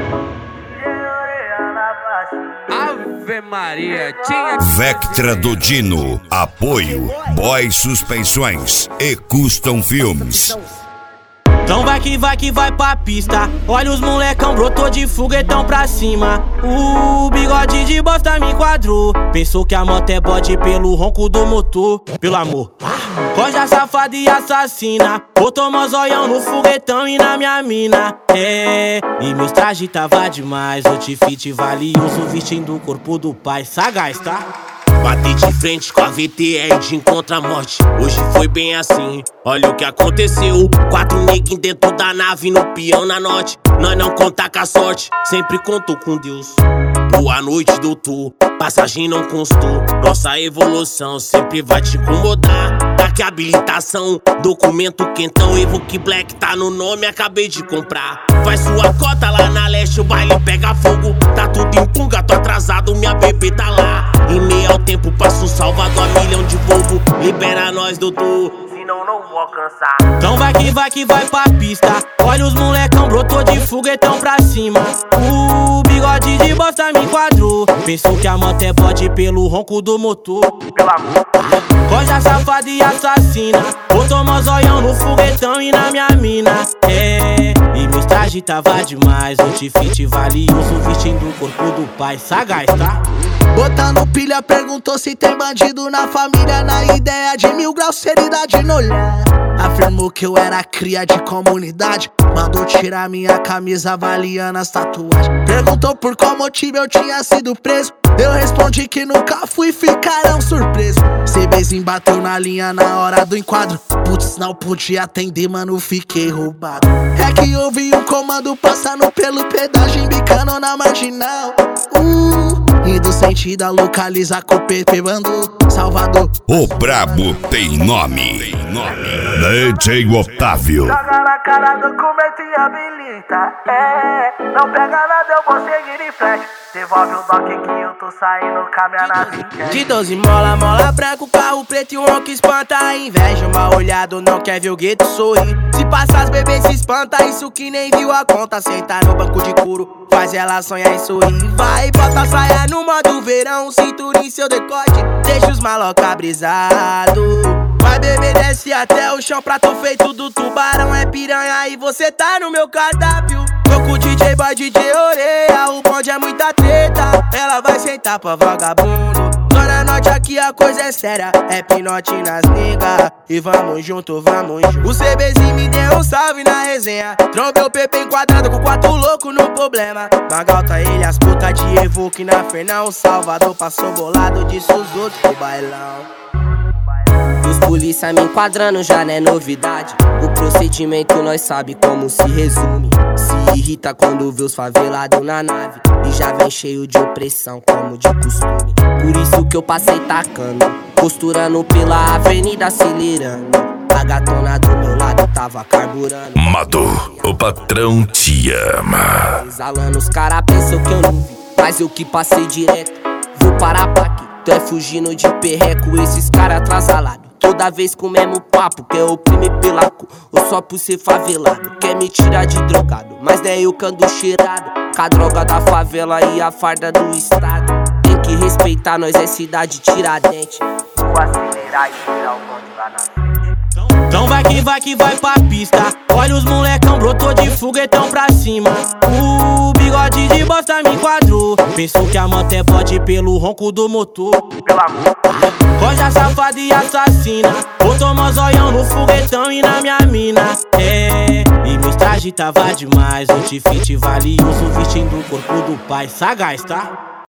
Ave Maria, tinha Vectra do Dino, apoio, Boy Suspensões e Custom Filmes. Então vai que vai pra pista. Olha os molecão, brotou de foguetão pra cima. O bigode de bosta me enquadrou. Pensou que a moto é bode pelo ronco do motor. Pelo amor, coja safada e assassina. Botou mozóião no foguetão e na minha mina. É, e meu traje tava demais. Outfit valioso vestindo o corpo do pai. Sagaz, tá? Bati de frente com a VTR de encontro à morte. Hoje foi bem assim, olha o que aconteceu. 4 neguinhos dentro da nave, no peão na norte. Nós não conta com a sorte, sempre conto com Deus. Boa noite, doutor, passagem não constou. Nossa evolução sempre vai te incomodar. Daqui habilitação, documento quentão. Evoque Black tá no nome, acabei de comprar. Faz sua cota lá na leste, o baile pega fogo. Tá tudo em punga, tô atrasado, minha bebê tá lá. Em meio ao tempo passa um Salvador a milhão de povo. Libera nós, doutor, senão não vou alcançar. Então vai que vai pra pista. Olha os molecão, brotou de foguetão pra cima. O bigode de bosta me enquadrou. Pensou que a moto é bode pelo ronco do motor. Pelo amor, coja safada e assassina. Botou mozóião no foguetão e na minha mina. É, e meu traje tava demais. Outfit valioso vestindo o corpo do pai. Sagaz, tá? Botando pilha, perguntou se tem bandido na família. Na ideia de 1000 graus, seriedade no olhar. Afirmou que eu era cria de comunidade. Mandou tirar minha camisa avaliando as tatuagens. Perguntou por qual motivo eu tinha sido preso. Eu respondi que nunca fui, ficaram surpresos. CBzinho bateu na linha na hora do enquadro. Putz, não podia atender, mano, fiquei roubado. É que ouvi um comando passando pelo pedágio, embicando na marginal. Indo sentido a localizar com o PP mandou Salvador. O brabo tem nome. DJ Otávio. Joga na cara, documento e habilita. É, não pega nada, eu vou seguir em frente. Devolve o doc que eu tô saindo com a minha nave. De 12 mola branco, carro preto e um ronco espanta a inveja. Uma olhada não quer ver o gueto sorrir. Se passa as bebês se espanta, isso que nem viu a conta. Senta no banco de couro, faz ela sonhar e sorrir. Vai, bota a saia no modo verão, cintura em seu decote, deixa os maloca brisado. Vai beber, desce até o chão, prato feito do tubarão. É piranha e você tá no meu cardápio. Tô com o DJ Boy, DJ Oreia, o bonde é muita treta. Ela vai sentar pra vagabundo. Zona Norte aqui a coisa é séria, é pinote nas nega. E vamos junto, vamos junto. O CBzinho me deu um salve na resenha. Trombei o PP enquadrado com 4 loucos no problema. Magalta ele, as putas de Evoque na Fernão. Salvador passou bolado, disse os outros pro bailão. Os polícia me enquadrando já não é novidade. O procedimento nós sabe como se resume. Se irrita quando vê os favelados na nave. E já vem cheio de opressão como de costume. Por isso que eu passei tacando, costurando pela avenida acelerando. A gatona do meu lado tava carburando. Madu, o patrão te ama. Exalando, os cara pensam que eu não vi, mas eu que passei direto. Vou parar pra aqui, tu é fugindo de perreco. Esses cara atrasalados, toda vez com o mesmo papo. Quer oprimir pela cor, ou só por ser favelado. Quer me tirar de drogado, mas não é eu que ando cheirado. Com a droga da favela e a farda do estado. Tem que respeitar, nós é cidade Tiradentes. Vou acelerar e tirar o bonde lá na frente. Então vai que vai pra pista. Olha os molecão, brotou de foguetão pra cima. O bigode de bosta me enquadrou. Pensou que a moto é bode pelo ronco do motor. Pelo amor, coja safada e assassina. Botou mozóião no foguetão e na minha mina. É, e meu traje tava demais. Outfit valioso vestindo o corpo do pai. Sagaz, tá?